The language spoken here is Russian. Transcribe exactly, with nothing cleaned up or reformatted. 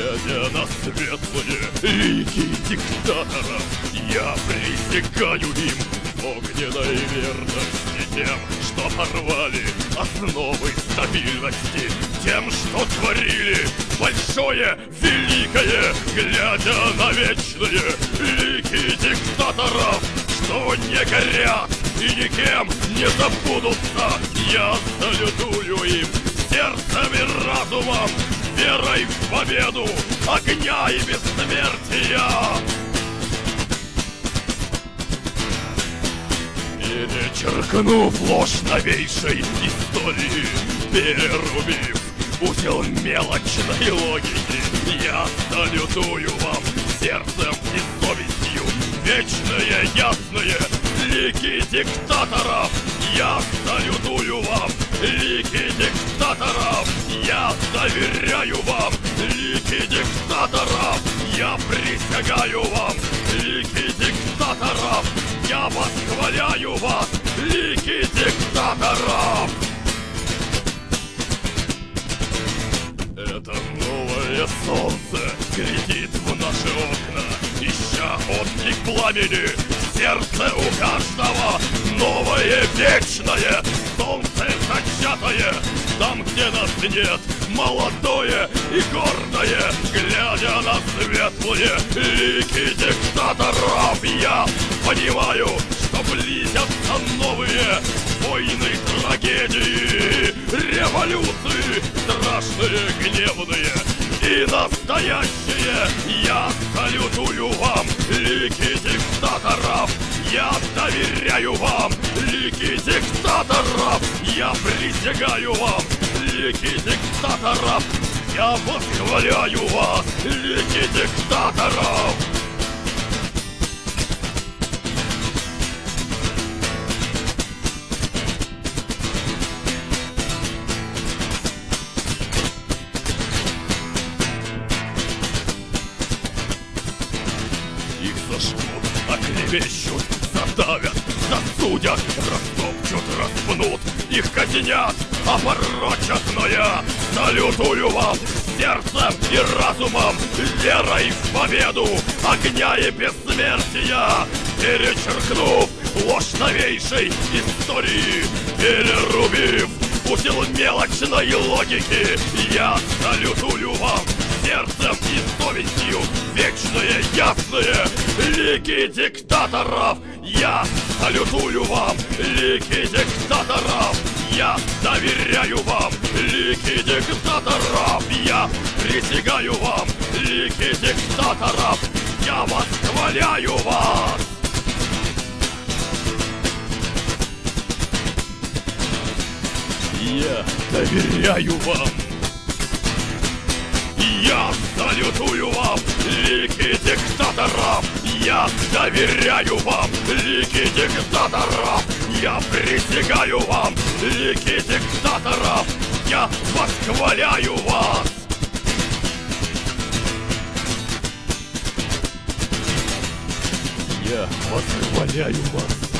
Глядя на светлые лики диктаторов, я присягаю им огненной верности тем, что порвали основы стабильности, тем, что творили большое, великое, глядя на вечные лики диктаторов, что не горят и никем не забудутся. Я салютую им сердцем и разумом, верой в победу огня и бессмертия. Перечеркнув ложь новейшей истории, перерубив узел мелочной логики, я салютую вам сердцем и совестью вечные ясные лики диктаторов. Я салютую вам лики диктаторов. Я доверяю вам лики диктаторов. Я присягаю вам лики диктаторов. Я восхваляю вас, лики диктаторов. Это новое солнце глядит в наши окна, ища отклик пламени в сердце у каждого. Новое вечное солнце зачатое, там, где нас нет, молодое и гордое. Глядя на светлые лики диктаторов, я понимаю, что близятся новые войны, трагедии, революции, страшные, гневные и настоящие. Я салютую вам лики диктаторов. Я доверяю вам лики диктаторов. Я присягаю вам лики диктаторов. Я восхваляю вас, лики диктаторов. Их зажгут, оклевещут, задавят, засудят, растопчут, распнут, их казнят, опорочат, но я салютую вам сердцем и разумом, верой в победу огня и бессмертия. Перечеркнув ложь новейшей истории, перерубив узел мелочной логики, я салютую вам сердцем и совестью вечные ясные лики диктаторов. Я салютую вам лики диктаторов. Я доверяю вам лики диктаторов. Я присягаю вам лики диктаторов. Я восхваляю вас. Я доверяю вам. Я салютую вам лики диктаторов. Я доверяю вам лики диктаторов. Я присягаю вам лики диктаторов. Я восхваляю вас. Я восхваляю вас.